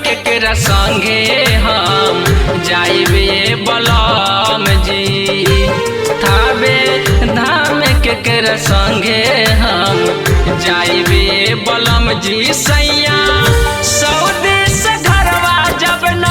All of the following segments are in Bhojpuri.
केकरा संगे हम जाइबे बलम जी। थावे धाम केकरा संगे हम जाइबे बलम जी। सैया सऊदी से घरवा जब ना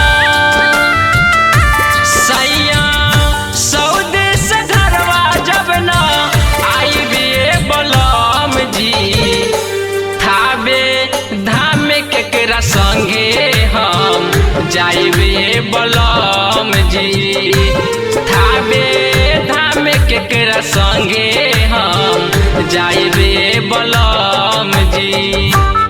सैया सऊदी से घरवा जब ना आइबे बलम जी। थावे धाम केकरा संगे हम जाइबे बलम जी। थावे धाम केकरा संगे हम जाइबे बलम जी।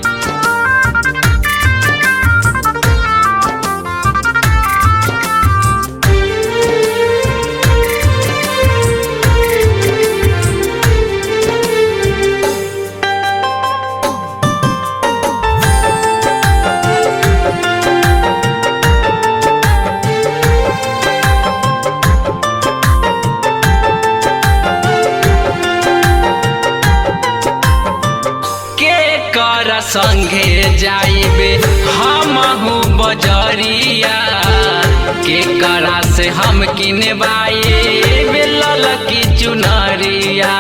संगे जाइबे हमहू बजरिया केकरा से हम किनवाइबे ललकी चुनरिया।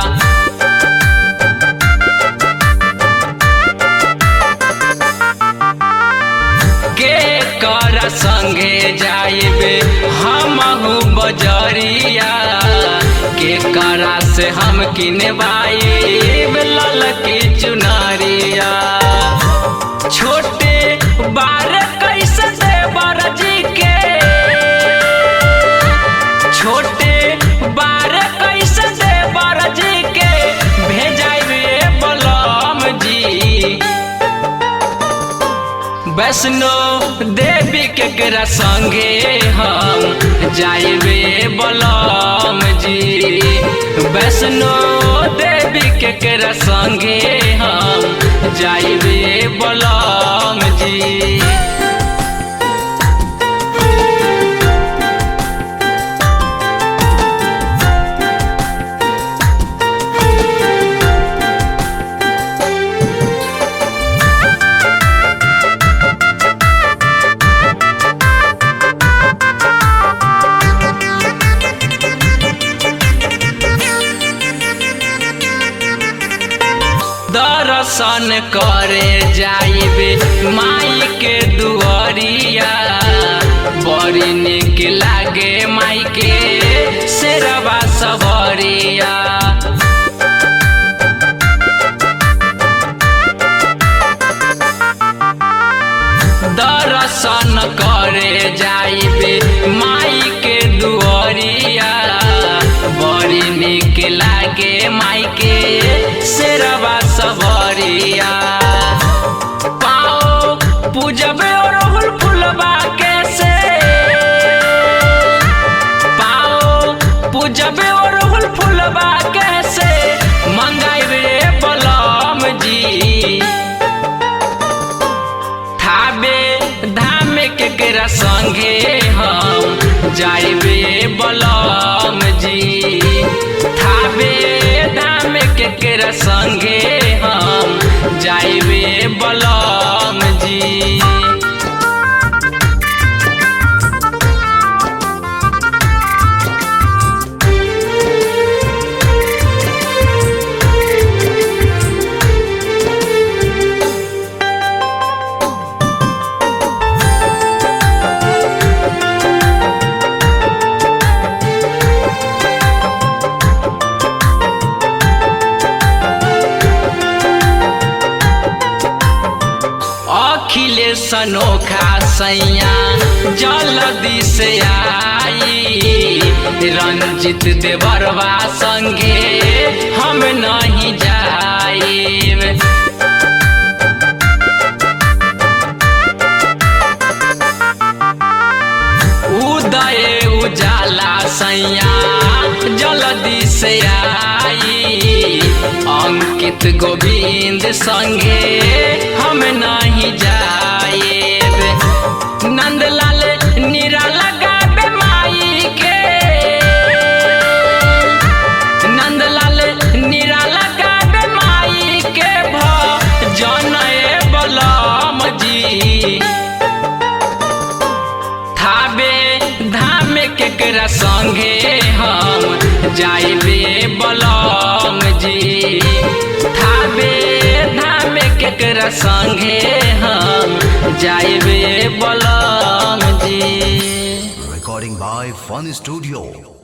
केकरा संगे जाइबे हमहू बजरिया केकरा से हम किनवाइबे ललकी चुनरिया। छोटे बार कैसे देवर जी के छोटे बार कैसे देवर जी के भेजाइबे बलम जी। वैष्णो देवी केकरा संगे हम जाइबे बलम जी। वैष्णो देवी केकरा संगे हम जाइबे बलम जी। दर्शन करे जाइबे माई के दुआरिया बड़ी निक लागे माई के शेरवा सवारिया। दर्शन करे जाइबे माई के दुआरिया बड़ी निक लागे माई के शेरवा सवारिया। पाओ पूजबे अड़हुल फुलवा कैसे पाओ पूजबे अड़हुल फुलवा कैसे मंगाइबे बलम जी। थावे धाम केकरा संगे हम जाइबे बलम जी। थावे धाम केकरा संगे हम जाइबे बलम जी। अखिलेश अनोखा सैया जल्दी से आई। रंजित देवरवा संगे हम नहीं जाइब। उदय उजाला सैया जल्दी से आई। अंकित गोविंद संगे हम नहीं जाइब। नंदलाल निराला गाबे माई के नंदलाल निराला गाबे माई के भजन बलम जी। केकरा संगे हम जाइबे बलम जी। थावे धाम केकरा संगे हम जाइबे बलम जी। Recording by Fun Studio.